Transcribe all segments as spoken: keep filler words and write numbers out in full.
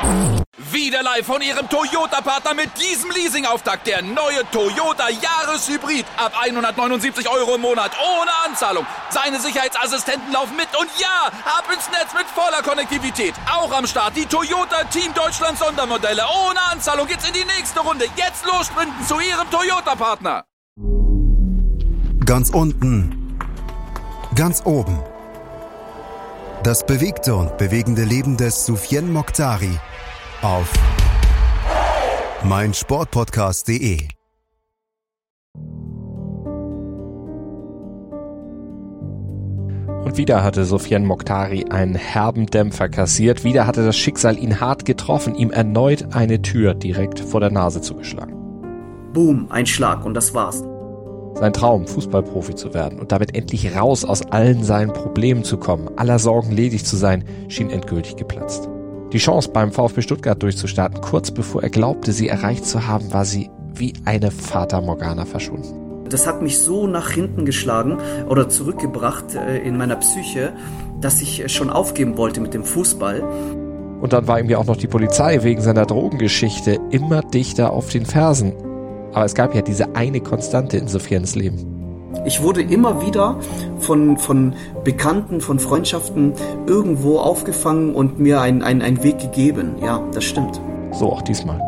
Wieder live von Ihrem Toyota-Partner mit diesem Leasing-Auftakt. Der neue Toyota Jahreshybrid. Ab hundertneunundsiebzig Euro im Monat. Ohne Anzahlung. Seine Sicherheitsassistenten laufen mit. Und ja, ab ins Netz mit voller Konnektivität. Auch am Start die Toyota Team Deutschland Sondermodelle. Ohne Anzahlung geht's in die nächste Runde. Jetzt los sprinten zu Ihrem Toyota-Partner. Ganz unten. Ganz oben. Das bewegte und bewegende Leben des Soufiane Mokhtari auf meinsportpodcast punkt de. Und wieder hatte Soufiane Mokhtari einen herben Dämpfer kassiert. Wieder hatte das Schicksal ihn hart getroffen, ihm erneut eine Tür direkt vor der Nase zugeschlagen. Boom, ein Schlag und das war's. Sein Traum, Fußballprofi zu werden und damit endlich raus aus allen seinen Problemen zu kommen, aller Sorgen ledig zu sein, schien endgültig geplatzt. Die Chance, beim VfB Stuttgart durchzustarten, kurz bevor er glaubte, sie erreicht zu haben, war sie wie eine Fata Morgana verschwunden. Das hat mich so nach hinten geschlagen oder zurückgebracht äh, in meiner Psyche, dass ich schon aufgeben wollte mit dem Fußball. Und dann war ihm ja auch noch die Polizei wegen seiner Drogengeschichte immer dichter auf den Fersen. Aber es gab ja diese eine Konstante in Soufianes Leben. Ich wurde immer wieder von, von Bekannten, von Freundschaften irgendwo aufgefangen und mir einen ein Weg gegeben. Ja, das stimmt. So auch diesmal.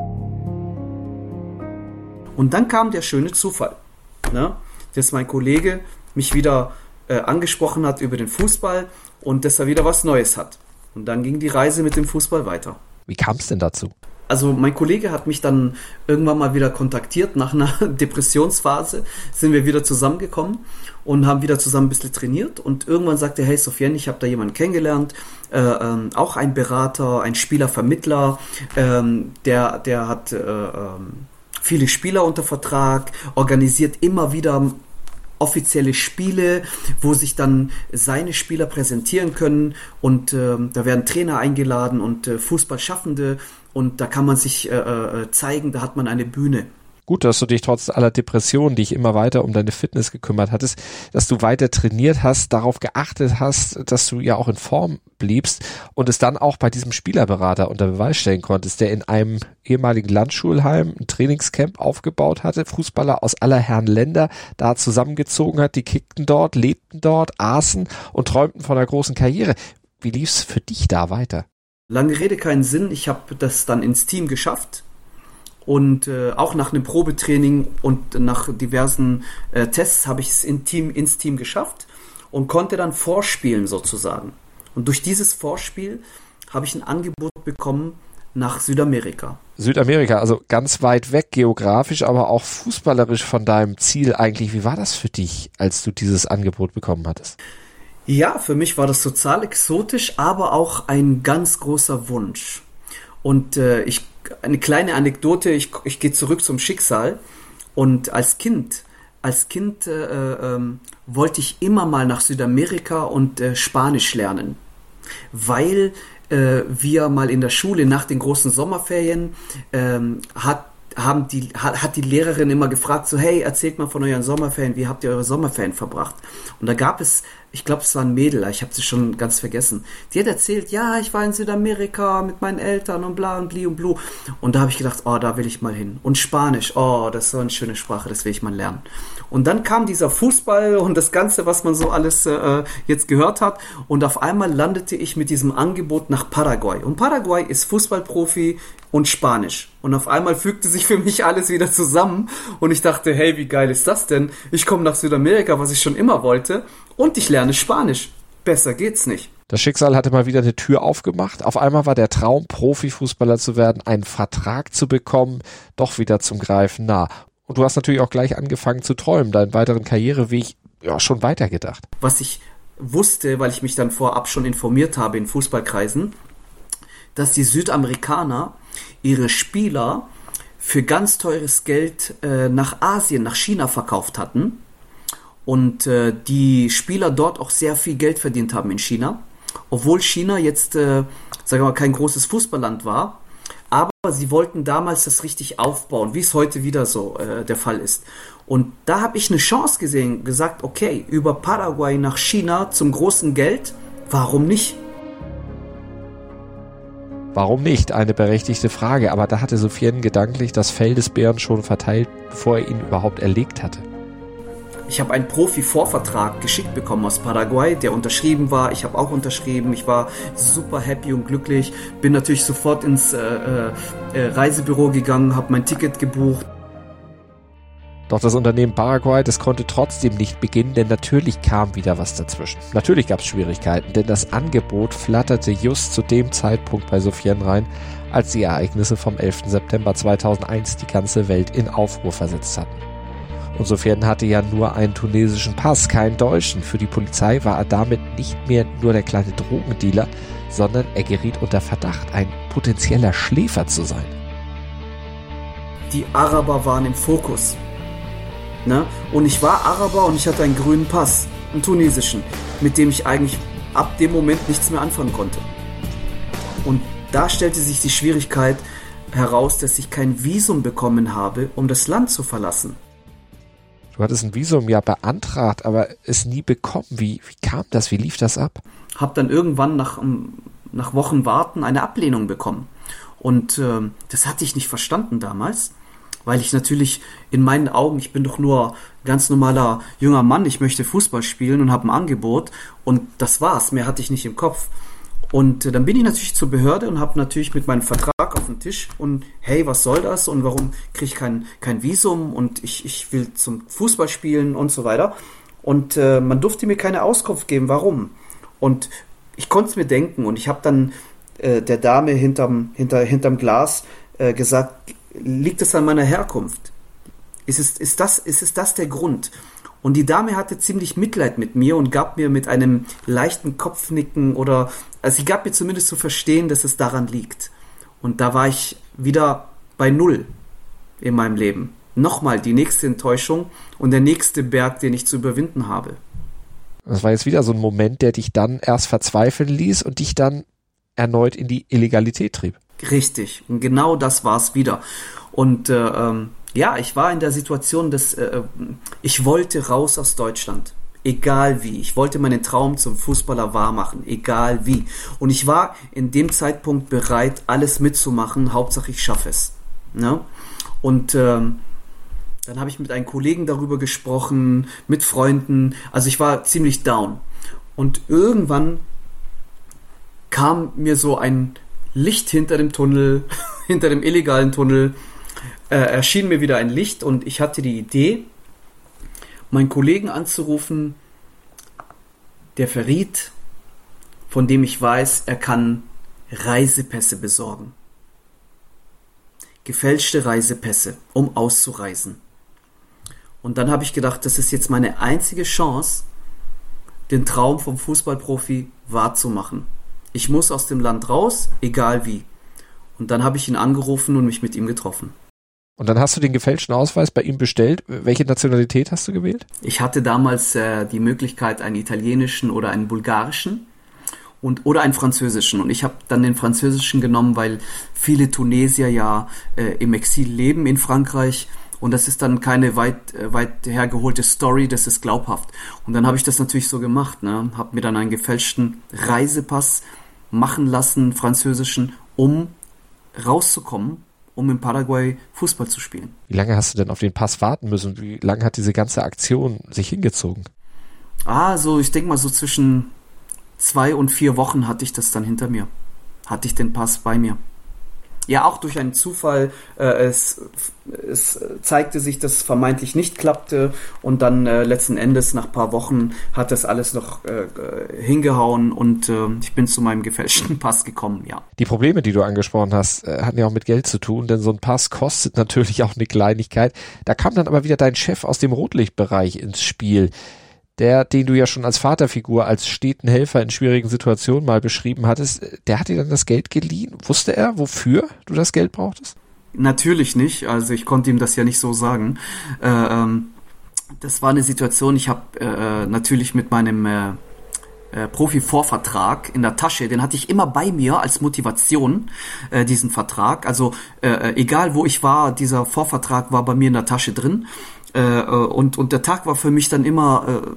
Und dann kam der schöne Zufall, ne? Dass mein Kollege mich wieder äh, angesprochen hat über den Fußball und dass er wieder was Neues hat. Und dann ging die Reise mit dem Fußball weiter. Wie kam es denn dazu? Also mein Kollege hat mich dann irgendwann mal wieder kontaktiert. Nach einer Depressionsphase sind wir wieder zusammengekommen und haben wieder zusammen ein bisschen trainiert. Und irgendwann sagte er, hey Soufiane, ich habe da jemanden kennengelernt, äh, ähm, auch ein Berater, ein Spielervermittler, ähm, der, der hat äh, ähm, viele Spieler unter Vertrag, organisiert immer wieder offizielle Spiele, wo sich dann seine Spieler präsentieren können und äh, da werden Trainer eingeladen und äh, Fußballschaffende und da kann man sich äh, äh, zeigen, da hat man eine Bühne. Gut, dass du dich trotz aller Depressionen, die dich immer weiter um deine Fitness gekümmert hattest, dass du weiter trainiert hast, darauf geachtet hast, dass du ja auch in Form bliebst und es dann auch bei diesem Spielerberater unter Beweis stellen konntest, der in einem ehemaligen Landschulheim ein Trainingscamp aufgebaut hatte, Fußballer aus aller Herren Länder da zusammengezogen hat, die kickten dort, lebten dort, aßen und träumten von einer großen Karriere. Wie lief's für dich da weiter? Lange Rede, keinen Sinn. Ich habe das dann ins Team geschafft. Und äh, auch nach einem Probetraining und nach diversen äh, Tests habe ich es in Team, ins Team geschafft und konnte dann vorspielen sozusagen. Und durch dieses Vorspiel habe ich ein Angebot bekommen nach Südamerika. Südamerika, also ganz weit weg geografisch, aber auch fußballerisch von deinem Ziel eigentlich. Wie war das für dich, als du dieses Angebot bekommen hattest? Ja, für mich war das total exotisch, aber auch ein ganz großer Wunsch. Und äh, ich eine kleine Anekdote, ich, ich gehe zurück zum Schicksal und als Kind, als Kind äh, äh, wollte ich immer mal nach Südamerika und äh, Spanisch lernen, weil äh, wir mal in der Schule nach den großen Sommerferien äh, hat haben die, hat, hat die Lehrerin immer gefragt, so hey, erzählt mal von euren Sommerferien, wie habt ihr eure Sommerferien verbracht? Und da gab es, ich glaube es war ein Mädel, ich habe sie schon ganz vergessen, die hat erzählt, ja, ich war in Südamerika mit meinen Eltern und bla und bli und blu. Und da habe ich gedacht, oh, da will ich mal hin. Und Spanisch, oh, das ist so eine schöne Sprache, das will ich mal lernen. Und dann kam dieser Fußball und das Ganze, was man so alles äh, jetzt gehört hat. Und auf einmal landete ich mit diesem Angebot nach Paraguay. Und Paraguay ist Fußballprofi und Spanisch. Und auf einmal fügte sich für mich alles wieder zusammen. Und ich dachte, hey, wie geil ist das denn? Ich komme nach Südamerika, was ich schon immer wollte. Und ich lerne Spanisch. Besser geht's nicht. Das Schicksal hatte mal wieder eine Tür aufgemacht. Auf einmal war der Traum, Profifußballer zu werden, einen Vertrag zu bekommen, doch wieder zum Greifen nah. Und du hast natürlich auch gleich angefangen zu träumen, deinen weiteren Karriereweg ja schon weitergedacht. Was ich wusste, weil ich mich dann vorab schon informiert habe in Fußballkreisen, dass die Südamerikaner ihre Spieler für ganz teures Geld äh, nach Asien, nach China verkauft hatten und äh, die Spieler dort auch sehr viel Geld verdient haben in China, obwohl China jetzt, äh, sagen wir mal, kein großes Fußballland war, aber sie wollten damals das richtig aufbauen, wie es heute wieder so äh, der Fall ist. Und da habe ich eine Chance gesehen, gesagt, okay, über Paraguay nach China zum großen Geld, warum nicht? Warum nicht? Eine berechtigte Frage, aber da hatte Soufiane gedanklich das Fell des Bären schon verteilt, bevor er ihn überhaupt erlegt hatte. Ich habe einen Profi-Vorvertrag geschickt bekommen aus Paraguay, der unterschrieben war. Ich habe auch unterschrieben. Ich war super happy und glücklich. Bin natürlich sofort ins äh, äh, Reisebüro gegangen, habe mein Ticket gebucht. Doch das Unternehmen Paraguay, das konnte trotzdem nicht beginnen, denn natürlich kam wieder was dazwischen. Natürlich gab es Schwierigkeiten, denn das Angebot flatterte just zu dem Zeitpunkt bei Soufiane rein, als die Ereignisse vom elften September zweitausendeins die ganze Welt in Aufruhr versetzt hatten. Und Soufiane hatte ja nur einen tunesischen Pass, keinen deutschen. Für die Polizei war er damit nicht mehr nur der kleine Drogendealer, sondern er geriet unter Verdacht, ein potenzieller Schläfer zu sein. Die Araber waren im Fokus. Ne? Und ich war Araber und ich hatte einen grünen Pass, einen tunesischen, mit dem ich eigentlich ab dem Moment nichts mehr anfangen konnte. Und da stellte sich die Schwierigkeit heraus, dass ich kein Visum bekommen habe, um das Land zu verlassen. Du hattest ein Visum ja beantragt, aber es nie bekommen. Wie, wie kam das? Wie lief das ab? Hab dann irgendwann nach, nach Wochen Warten eine Ablehnung bekommen. Und äh, das hatte ich nicht verstanden damals, weil ich natürlich in meinen Augen, ich bin doch nur ganz normaler junger Mann, ich möchte Fußball spielen und habe ein Angebot und das war's, mehr hatte ich nicht im Kopf. Und äh, dann bin ich natürlich zur Behörde und habe natürlich mit meinem Vertrag auf den Tisch und hey, was soll das und warum kriege ich kein, kein Visum und ich, ich will zum Fußball spielen und so weiter. Und äh, man durfte mir keine Auskunft geben, warum. Und ich konnte es mir denken und ich habe dann äh, der Dame hinterm, hinter, hinterm Glas äh, gesagt, liegt es an meiner Herkunft? Ist es, ist das, ist es das der Grund? Und die Dame hatte ziemlich Mitleid mit mir und gab mir mit einem leichten Kopfnicken oder, also sie gab mir zumindest zu verstehen, dass es daran liegt. Und da war ich wieder bei Null in meinem Leben. Nochmal die nächste Enttäuschung und der nächste Berg, den ich zu überwinden habe. Das war jetzt wieder so ein Moment, der dich dann erst verzweifeln ließ und dich dann erneut in die Illegalität trieb. Richtig, und genau das war es wieder. Und äh, ähm, ja, ich war in der Situation, dass äh, ich wollte raus aus Deutschland, egal wie. Ich wollte meinen Traum zum Fußballer wahrmachen, egal wie. Und ich war in dem Zeitpunkt bereit, alles mitzumachen, Hauptsache ich schaffe es. Ne? Und ähm, dann habe ich mit einem Kollegen darüber gesprochen, mit Freunden. Also ich war ziemlich down. Und irgendwann kam mir so ein Licht hinter dem Tunnel, hinter dem illegalen Tunnel, äh, erschien mir wieder ein Licht und ich hatte die Idee, meinen Kollegen anzurufen, der verriet, von dem ich weiß, er kann Reisepässe besorgen. Gefälschte Reisepässe, um auszureisen. Und dann habe ich gedacht, das ist jetzt meine einzige Chance, den Traum vom Fußballprofi wahrzumachen. Ich muss aus dem Land raus, egal wie. Und dann habe ich ihn angerufen und mich mit ihm getroffen. Und dann hast du den gefälschten Ausweis bei ihm bestellt. Welche Nationalität hast du gewählt? Ich hatte damals äh, die Möglichkeit, einen italienischen oder einen bulgarischen und oder einen französischen. Und ich habe dann den französischen genommen, weil viele Tunesier ja äh, im Exil leben in Frankreich. Und das ist dann keine weit, äh, weit hergeholte Story, das ist glaubhaft. Und dann habe ich das natürlich so gemacht, ne? Habe mir dann einen gefälschten Reisepass machen lassen, französischen, um rauszukommen, um in Paraguay Fußball zu spielen. Wie lange hast du denn auf den Pass warten müssen? Wie lange hat diese ganze Aktion sich hingezogen? Ah, so, ich denke mal so zwischen zwei und vier Wochen hatte ich das dann hinter mir. Hatte ich den Pass bei mir. Ja, auch durch einen Zufall. Äh, es, es zeigte sich, dass es vermeintlich nicht klappte und dann äh, letzten Endes nach ein paar Wochen hat das alles noch äh, hingehauen und äh, ich bin zu meinem gefälschten Pass gekommen, ja. Die Probleme, die du angesprochen hast, äh, hatten ja auch mit Geld zu tun, denn so ein Pass kostet natürlich auch eine Kleinigkeit. Da kam dann aber wieder dein Chef aus dem Rotlichtbereich ins Spiel. Der, den du ja schon als Vaterfigur, als steten Helfer in schwierigen Situationen mal beschrieben hattest, der hat dir dann das Geld geliehen. Wusste er, wofür du das Geld brauchtest? Natürlich nicht. Also ich konnte ihm das ja nicht so sagen. Äh, ähm, das war eine Situation, ich habe äh, natürlich mit meinem äh, äh, Profi-Vorvertrag in der Tasche, den hatte ich immer bei mir als Motivation, äh, diesen Vertrag. Also äh, egal wo ich war, dieser Vorvertrag war bei mir in der Tasche drin. Äh, und, und der Tag war für mich dann immer äh,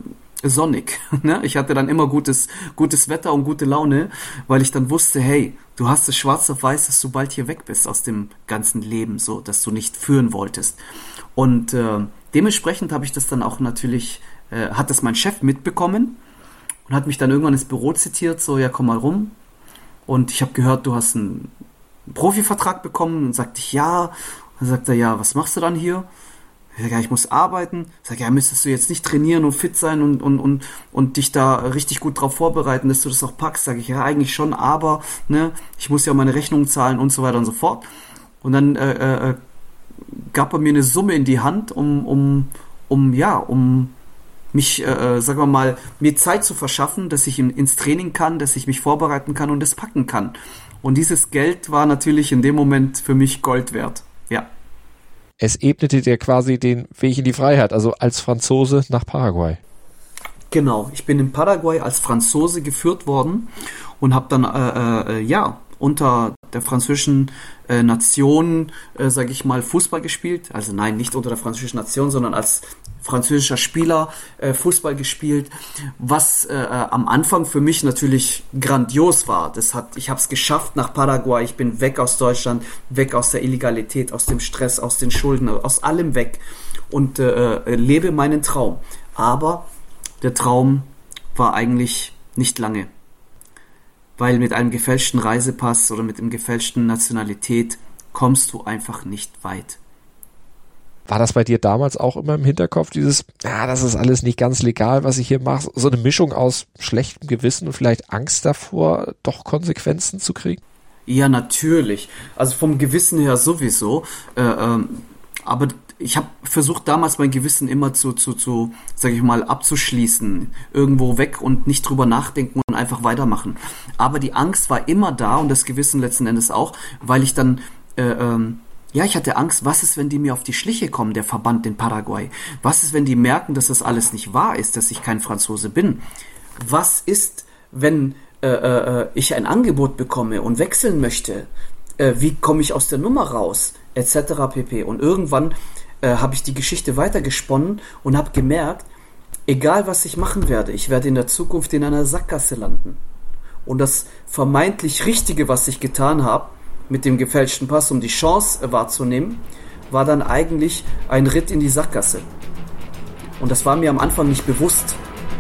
sonnig. Ne? Ich hatte dann immer gutes, gutes Wetter und gute Laune, weil ich dann wusste, hey, du hast es schwarz auf weiß, dass du bald hier weg bist aus dem ganzen Leben, so, dass du nicht führen wolltest. Und äh, dementsprechend habe ich das dann auch natürlich, äh, hat das mein Chef mitbekommen und hat mich dann irgendwann ins Büro zitiert, so, ja, komm mal rum. Und ich habe gehört, du hast einen Profivertrag bekommen. Und sagte ich, ja. Dann sagt er, ja, was machst du dann hier? Ich sage, ja, ich muss arbeiten. Ich sage, ja, müsstest du jetzt nicht trainieren und fit sein und, und, und, und dich da richtig gut drauf vorbereiten, dass du das auch packst? Sage ich, ja, eigentlich schon, aber ne, ich muss ja meine Rechnungen zahlen und so weiter und so fort. Und dann äh, äh, gab er mir eine Summe in die Hand, um, um, um ja, um mich, äh, sagen wir mal, mir Zeit zu verschaffen, dass ich in, ins Training kann, dass ich mich vorbereiten kann und das packen kann. Und dieses Geld war natürlich in dem Moment für mich Gold wert. Ja. Es ebnete dir quasi den Weg in die Freiheit, also als Franzose nach Paraguay. Genau, ich bin in Paraguay als Franzose geführt worden und habe dann, äh, äh, ja, unter der französischen äh, Nation, äh, sage ich mal, Fußball gespielt. Also nein, nicht unter der französischen Nation, sondern als französischer Spieler äh, Fußball gespielt, was äh, am Anfang für mich natürlich grandios war. Das hat, ich habe es geschafft nach Paraguay, ich bin weg aus Deutschland, weg aus der Illegalität, aus dem Stress, aus den Schulden, aus allem weg und äh, lebe meinen Traum. Aber der Traum war eigentlich nicht lange, weil mit einem gefälschten Reisepass oder mit einem gefälschten Nationalität kommst du einfach nicht weit. War das bei dir damals auch immer im Hinterkopf, dieses, ja, das ist alles nicht ganz legal, was ich hier mache, so eine Mischung aus schlechtem Gewissen und vielleicht Angst davor, doch Konsequenzen zu kriegen? Ja, natürlich. Also vom Gewissen her sowieso. Äh, ähm, aber ich habe versucht damals mein Gewissen immer zu, zu, zu, sag ich mal, abzuschließen, irgendwo weg und nicht drüber nachdenken und einfach weitermachen. Aber die Angst war immer da und das Gewissen letzten Endes auch, weil ich dann, äh, ähm, ja, ich hatte Angst, was ist, wenn die mir auf die Schliche kommen, der Verband in Paraguay? Was ist, wenn die merken, dass das alles nicht wahr ist, dass ich kein Franzose bin? Was ist, wenn äh, äh, ich ein Angebot bekomme und wechseln möchte? Äh, wie komme ich aus der Nummer raus? Etc. pp. Und irgendwann äh, habe ich die Geschichte weitergesponnen und habe gemerkt, egal was ich machen werde, ich werde in der Zukunft in einer Sackgasse landen. Und das vermeintlich Richtige, was ich getan habe, mit dem gefälschten Pass, um die Chance wahrzunehmen, war dann eigentlich ein Ritt in die Sackgasse. Und das war mir am Anfang nicht bewusst.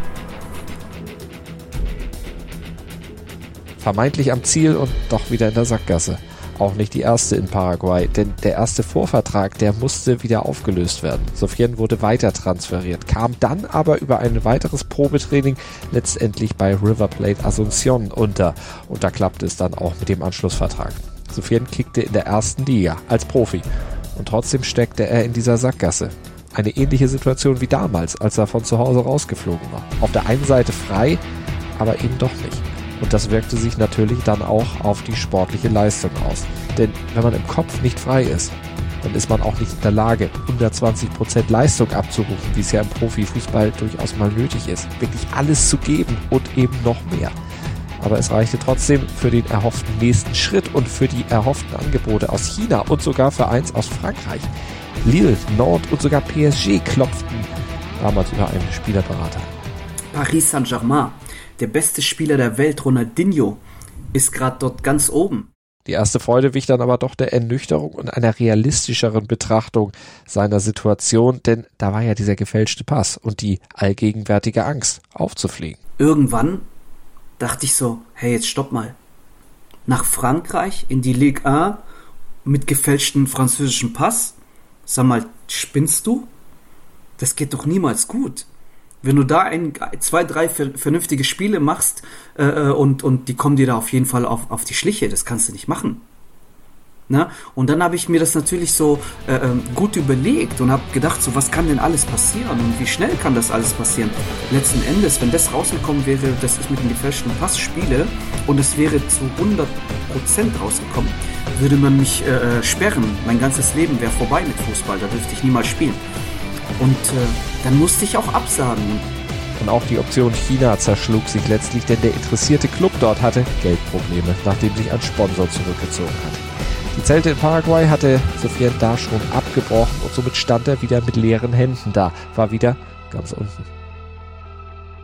Vermeintlich am Ziel und doch wieder in der Sackgasse. Auch nicht die erste in Paraguay, denn der erste Vorvertrag, der musste wieder aufgelöst werden. Soufiane wurde weiter transferiert, kam dann aber über ein weiteres Probetraining letztendlich bei River Plate Asunción unter. Und da klappte es dann auch mit dem Anschlussvertrag. Soufiane kickte in der ersten Liga als Profi und trotzdem steckte er in dieser Sackgasse. Eine ähnliche Situation wie damals, als er von zu Hause rausgeflogen war. Auf der einen Seite frei, aber eben doch nicht. Und das wirkte sich natürlich dann auch auf die sportliche Leistung aus. Denn wenn man im Kopf nicht frei ist, dann ist man auch nicht in der Lage, hundertzwanzig Prozent Leistung abzurufen, wie es ja im Profifußball durchaus mal nötig ist. Wirklich alles zu geben und eben noch mehr. Aber es reichte trotzdem für den erhofften nächsten Schritt und für die erhofften Angebote aus China und sogar für eins aus Frankreich. Lille, Nantes und sogar P S G klopften damals über einen Spielerberater. Paris Saint-Germain, der beste Spieler der Welt, Ronaldinho, ist gerade dort ganz oben. Die erste Freude wich dann aber doch der Ernüchterung und einer realistischeren Betrachtung seiner Situation, denn da war ja dieser gefälschte Pass und die allgegenwärtige Angst aufzufliegen. Irgendwann dachte ich so, hey, jetzt stopp mal. Nach Frankreich in die Ligue eins mit gefälschtem französischen Pass? Sag mal, spinnst du? Das geht doch niemals gut. Wenn du da ein, zwei, drei vernünftige Spiele machst äh, und, und die kommen dir da auf jeden Fall auf, auf die Schliche, das kannst du nicht machen. Na? Und dann habe ich mir das natürlich so äh, gut überlegt und habe gedacht, so was kann denn alles passieren und wie schnell kann das alles passieren? Letzten Endes, wenn das rausgekommen wäre, dass ich mit dem gefälschten Pass spiele und es wäre zu hundert Prozent rausgekommen, würde man mich äh, sperren. Mein ganzes Leben wäre vorbei mit Fußball, da dürfte ich niemals spielen. Und äh, dann musste ich auch absagen. Und auch die Option China zerschlug sich letztlich, denn der interessierte Club dort hatte Geldprobleme, nachdem sich ein Sponsor zurückgezogen hat. Die Zelte in Paraguay hatte Soufiane da schon abgebrochen und somit stand er wieder mit leeren Händen da, war wieder ganz unten.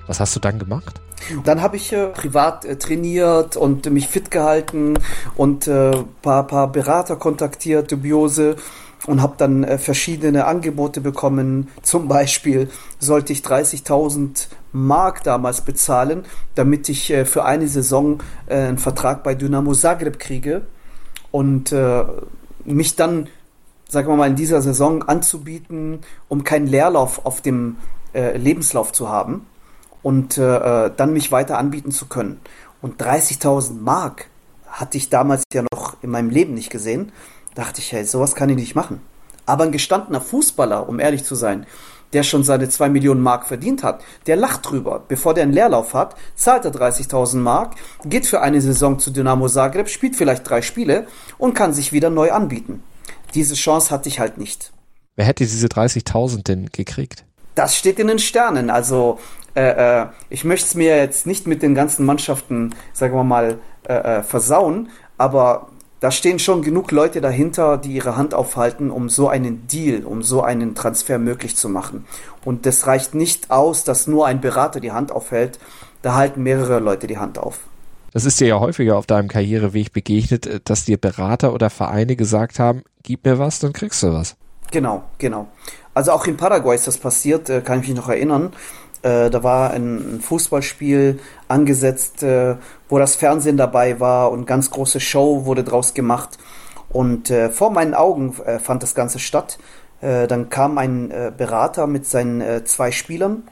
Was hast du dann gemacht? Dann habe ich äh, privat äh, trainiert und äh, mich fit gehalten und äh, paar, paar Berater kontaktiert, dubiose, und habe dann äh, verschiedene Angebote bekommen. Zum Beispiel sollte ich dreißigtausend Mark damals bezahlen, damit ich äh, für eine Saison äh, einen Vertrag bei Dynamo Zagreb kriege und äh, mich dann, sagen wir mal, in dieser Saison anzubieten, um keinen Leerlauf auf dem äh, Lebenslauf zu haben. Und äh, dann mich weiter anbieten zu können. Und dreißigtausend Mark hatte ich damals ja noch in meinem Leben nicht gesehen. Dachte ich, hey, sowas kann ich nicht machen. Aber ein gestandener Fußballer, um ehrlich zu sein, der schon seine zwei Millionen Mark verdient hat, der lacht drüber. Bevor der einen Leerlauf hat, zahlt er dreißigtausend Mark, geht für eine Saison zu Dynamo Zagreb, spielt vielleicht drei Spiele und kann sich wieder neu anbieten. Diese Chance hatte ich halt nicht. Wer hätte diese dreißigtausend denn gekriegt? Das steht in den Sternen. Also Äh, äh, ich möchte es mir jetzt nicht mit den ganzen Mannschaften, sagen wir mal, äh, äh, versauen, aber da stehen schon genug Leute dahinter, die ihre Hand aufhalten, um so einen Deal, um so einen Transfer möglich zu machen. Und das reicht nicht aus, dass nur ein Berater die Hand aufhält, da halten mehrere Leute die Hand auf. Das ist dir ja häufiger auf deinem Karriereweg begegnet, dass dir Berater oder Vereine gesagt haben, gib mir was, dann kriegst du was. Genau, genau. Also auch in Paraguay ist das passiert, äh, kann ich mich noch erinnern. Äh, da war ein, ein Fußballspiel angesetzt, äh, wo das Fernsehen dabei war und ganz große Show wurde draus gemacht. Und äh, vor meinen Augen äh, fand das Ganze statt. Äh, dann kam ein äh, Berater mit seinen äh, zwei Spielern,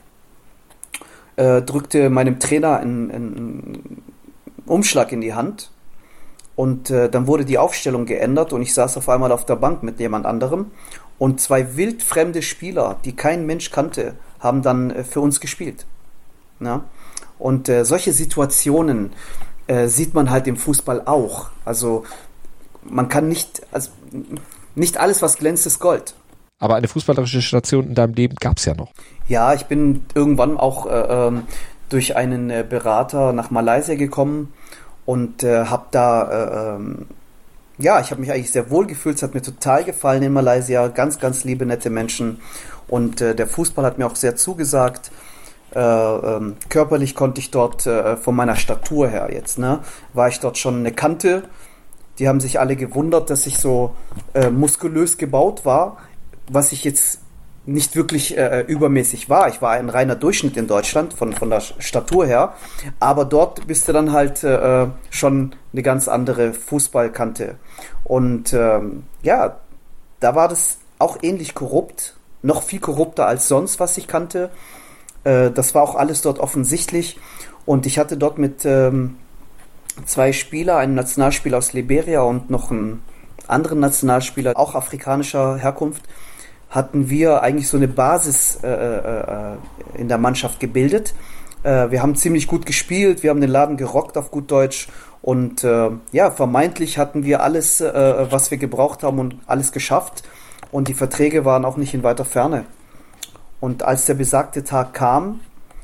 äh, drückte meinem Trainer einen, einen Umschlag in die Hand. Und äh, dann wurde die Aufstellung geändert und ich saß auf einmal auf der Bank mit jemand anderem. Und zwei wildfremde Spieler, die kein Mensch kannte, haben dann äh, für uns gespielt. Ja? Und äh, solche Situationen äh, sieht man halt im Fußball auch. Also man kann nicht, also nicht alles, was glänzt, ist Gold. Aber eine fußballerische Station in deinem Leben gab es ja noch. Ja, ich bin irgendwann auch äh, ähm, durch einen äh, Berater nach Malaysia gekommen und äh, habe da, äh, ähm, ja, ich habe mich eigentlich sehr wohl gefühlt, es hat mir total gefallen in Malaysia, ganz, ganz liebe, nette Menschen. Und äh, der Fußball hat mir auch sehr zugesagt. Äh, ähm, körperlich konnte ich dort äh, von meiner Statur her jetzt, ne, war ich dort schon eine Kante. Die haben sich alle gewundert, dass ich so äh, muskulös gebaut war, was ich jetzt nicht wirklich äh, übermäßig war. Ich war ein reiner Durchschnitt in Deutschland von, von der Statur her. Aber dort bist du dann halt äh, schon eine ganz andere Fußballkante. Und ähm, ja, da war das auch ähnlich korrupt. Noch viel korrupter als sonst, was ich kannte. Äh, das war auch alles dort offensichtlich. Und ich hatte dort mit ähm, zwei Spielern, einen Nationalspieler aus Liberia und noch einen anderen Nationalspieler, auch afrikanischer Herkunft, hatten wir eigentlich so eine Basis äh, äh, in der Mannschaft gebildet. Äh, wir haben ziemlich gut gespielt, wir haben den Laden gerockt auf gut Deutsch. Und äh, ja, vermeintlich hatten wir alles, äh, was wir gebraucht haben und alles geschafft. Und die Verträge waren auch nicht in weiter Ferne. Und als der besagte Tag kam,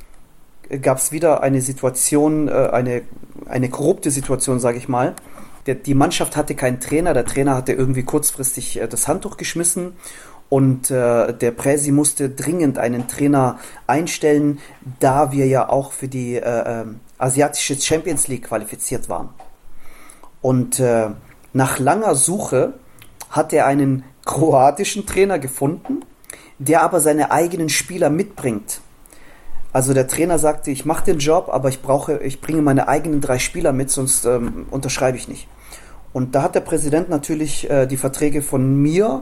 gab es wieder eine Situation, eine, eine korrupte Situation, sage ich mal. Der, die Mannschaft hatte keinen Trainer, der Trainer hatte irgendwie kurzfristig das Handtuch geschmissen und äh, der Präsi musste dringend einen Trainer einstellen, da wir ja auch für die äh, asiatische Champions League qualifiziert waren. Und äh, nach langer Suche hat er einen kroatischen Trainer gefunden, der aber seine eigenen Spieler mitbringt. Also der Trainer sagte, ich mache den Job, aber ich brauche, ich bringe meine eigenen drei Spieler mit, sonst ähm, unterschreibe ich nicht. Und da hat der Präsident natürlich äh, die Verträge von mir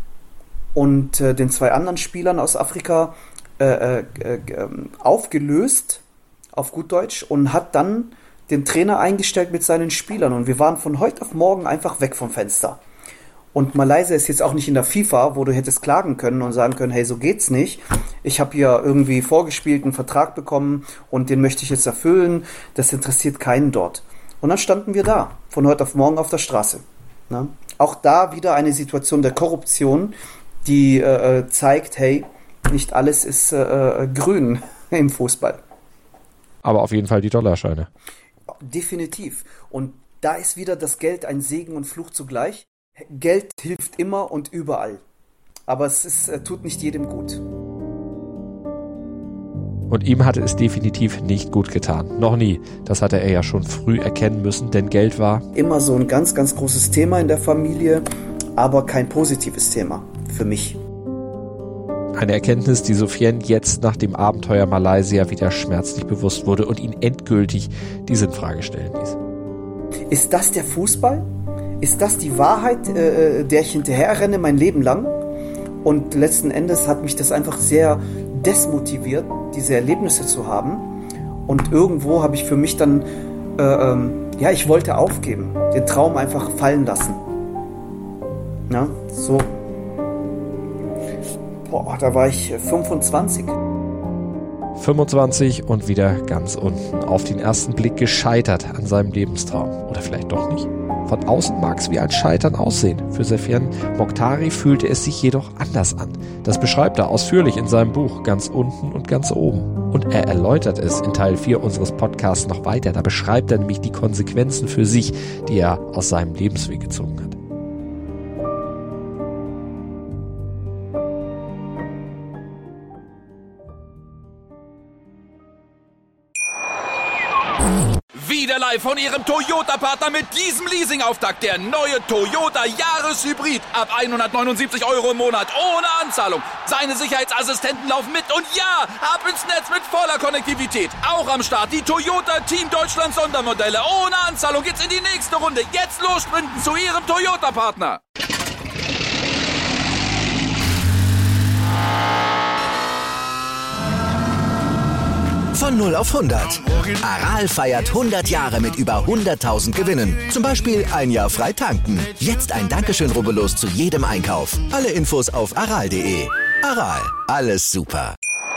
und äh, den zwei anderen Spielern aus Afrika äh, äh, äh, aufgelöst, auf gut Deutsch, und hat dann den Trainer eingestellt mit seinen Spielern. Und wir waren von heute auf morgen einfach weg vom Fenster. Und Malaysia ist jetzt auch nicht in der FIFA, wo du hättest klagen können und sagen können, hey, so geht's nicht. Ich habe hier irgendwie vorgespielt, einen Vertrag bekommen und den möchte ich jetzt erfüllen. Das interessiert keinen dort. Und dann standen wir da, von heute auf morgen auf der Straße. Ne? Auch da wieder eine Situation der Korruption, die äh, zeigt, hey, nicht alles ist äh, grün im Fußball. Aber auf jeden Fall die Dollarscheine. Definitiv. Und da ist wieder das Geld ein Segen und Fluch zugleich. Geld hilft immer und überall. Aber es ist, äh, tut nicht jedem gut. Und ihm hatte es definitiv nicht gut getan. Noch nie. Das hatte er ja schon früh erkennen müssen, denn Geld war immer so ein ganz, ganz großes Thema in der Familie, aber kein positives Thema für mich. Eine Erkenntnis, die Soufiane jetzt nach dem Abenteuer Malaysia wieder schmerzlich bewusst wurde und ihn endgültig die Sinnfrage stellen ließ. Ist das der Fußball? Ist das die Wahrheit, äh, der ich hinterher renne mein Leben lang? Und letzten Endes hat mich das einfach sehr desmotiviert, diese Erlebnisse zu haben. Und irgendwo habe ich für mich dann, äh, ähm, ja, ich wollte aufgeben, den Traum einfach fallen lassen. Ja, so. Boah, da war ich fünfundzwanzig. fünfundzwanzig und wieder ganz unten. Auf den ersten Blick gescheitert an seinem Lebenstraum. Oder vielleicht doch nicht. Von außen mag es wie ein Scheitern aussehen. Für Soufiane Mokhtari fühlte es sich jedoch anders an. Das beschreibt er ausführlich in seinem Buch Ganz unten und ganz oben. Und er erläutert es in Teil vier unseres Podcasts noch weiter. Da beschreibt er nämlich die Konsequenzen für sich, die er aus seinem Lebensweg gezogen hat. Wieder live von Ihrem Toyota-Partner mit diesem Leasing-Auftakt. Der neue Toyota Jahreshybrid. Ab hundertneunundsiebzig Euro im Monat. Ohne Anzahlung. Seine Sicherheitsassistenten laufen mit. Und ja, ab ins Netz mit voller Konnektivität. Auch am Start die Toyota Team Deutschland Sondermodelle. Ohne Anzahlung geht's in die nächste Runde. Jetzt los sprinten zu Ihrem Toyota-Partner. Von null auf hundert. Aral feiert hundert Jahre mit über hunderttausend Gewinnen. Zum Beispiel ein Jahr frei tanken. Jetzt ein Dankeschön, rubbellos zu jedem Einkauf. Alle Infos auf aral punkt de. Aral, alles super.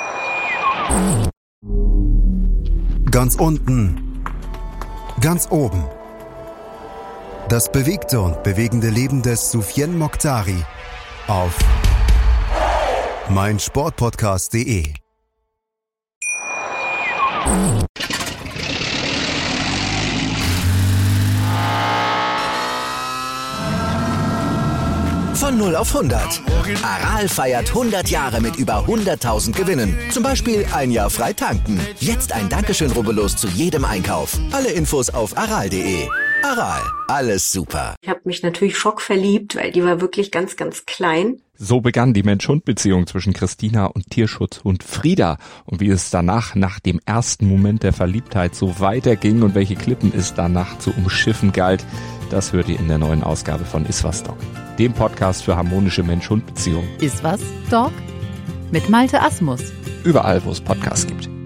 Ganz unten, ganz oben. Das bewegte und bewegende Leben des Soufiane Mokhtari auf meinsportpodcast punkt de. Von null auf hundert. Aral feiert hundert Jahre mit über hunderttausend Gewinnen. Zum Beispiel ein Jahr frei tanken. Jetzt ein Dankeschön, rubbellos zu jedem Einkauf. Alle Infos auf aral punkt de. Aral, alles super. Ich habe mich natürlich schockverliebt, weil die war wirklich ganz, ganz klein. So begann die Mensch-Hund-Beziehung zwischen Christina und Tierschutzhund Frieda. Und wie es danach, nach dem ersten Moment der Verliebtheit, so weiterging und welche Klippen es danach zu umschiffen galt, das hört ihr in der neuen Ausgabe von Iswas Dog, dem Podcast für harmonische Mensch-Hund-Beziehungen. Iswas Dog mit Malte Asmus. Überall, wo es Podcasts gibt.